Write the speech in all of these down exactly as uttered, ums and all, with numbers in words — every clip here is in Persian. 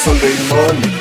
سلیمانی.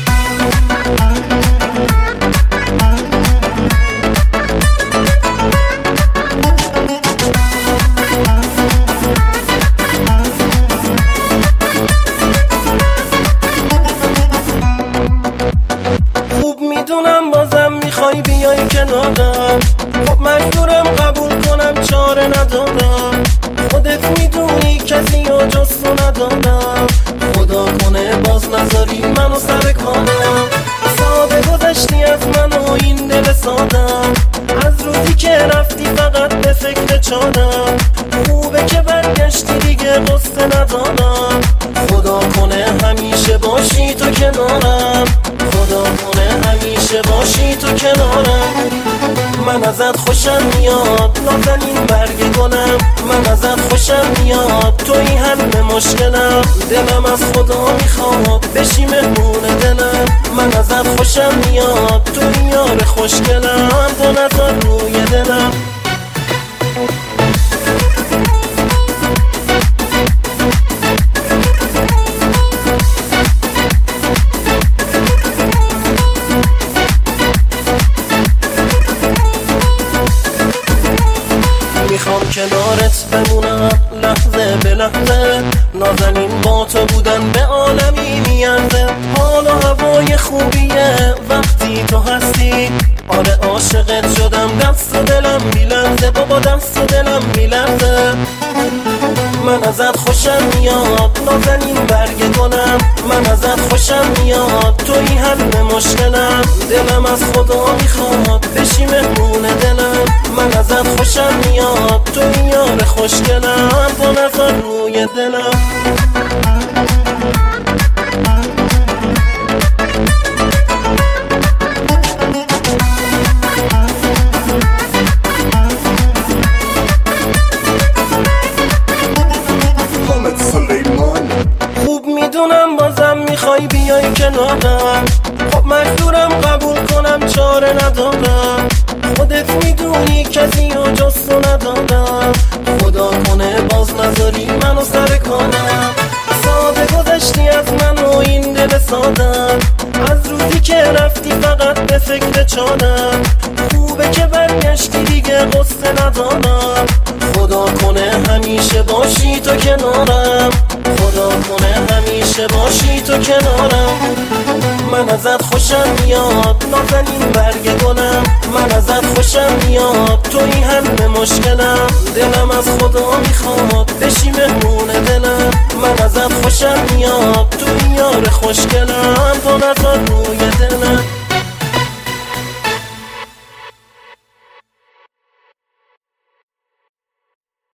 خوب میدونم بازم میخوای بیای کنارم، خب مجبورم قبول کنم، چاره ندارم. خودت میدونی کسی و جز تو ندارم، خدا کنه باز نذاری منو سر کارم. ساده گذشتی از من و این دل سادم، از روزی که رفتی فقط به فکر چادم. خوبه که برگشتی دیگه قصه ندارم، خدا کنه همیشه باشی تو کنارم، خدا کنه همیشه باشی تو کنارم. من ازت خوشم میاد نازنین برگ گلم، من ازت خوشم میاد توی حل مشکلم. دلم از خدا میخواد بشی مهمون دلم، من ازت خوشم میاد توی یار خوشگلم. دو نظر روی دلم میخوام کنارت بمونم لحظه به لحظه، نازنین با تو بودن به عالمی میارزه. حال و هوای خوبیه وقتی تو هستی، آره عاشقت شدم، دست و دلم میلرزه بابا، دست و دلم میلرزه. من ازت خوشم میاد نازنین برگ گلم، من ازت خوشم میاد توی حل مشکلم. دلم از خدا میخواد بشی مهمون دلم، من ازت خوشم میاد توی یار خوشگلم. دو نظر روی دلم خوب میدونم بازم میخوای بیای کنارم، خب مجبورم قبول کنم، چاره ندارم. خودت میدونی کسی و جز تو ندارم، خدا کنه باز نذاری منو سر کارم. ساده گذشتی از من و این دل سادم، از روزی که رفتی فقط به فکر چادم. خوبه که برگشتی دیگه قصه ندارم، خدا کنه همیشه باشی تو کنارم، خدا کنه همیشه باشی تو کنارم. من ازت خوشم میاد نازنین برگ گلم، من ازت خوشم میاد توی حل مشکلم. دلم از خدا میخواد بشی مهمون دلم، من ازت خوشم میاد توی یار خوشگلم. دو نظر روی دلم